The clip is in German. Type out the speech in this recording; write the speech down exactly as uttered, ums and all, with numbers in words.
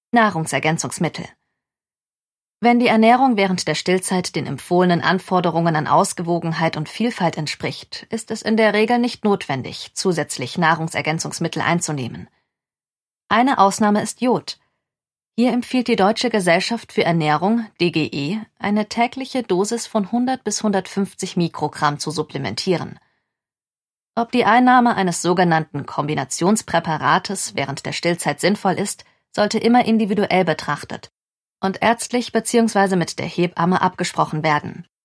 Nahrungsergänzungsmittel. Wenn die Ernährung während der Stillzeit den empfohlenen Anforderungen an Ausgewogenheit und Vielfalt entspricht, ist es in der Regel nicht notwendig, zusätzlich Nahrungsergänzungsmittel einzunehmen. Eine Ausnahme ist Jod. Hier empfiehlt die Deutsche Gesellschaft für Ernährung, D G E, eine tägliche Dosis von hundert bis hundertfünfzig Mikrogramm zu supplementieren. Ob die Einnahme eines sogenannten Kombinationspräparates während der Stillzeit sinnvoll ist, sollte immer individuell betrachtet und ärztlich bzw. mit der Hebamme abgesprochen werden.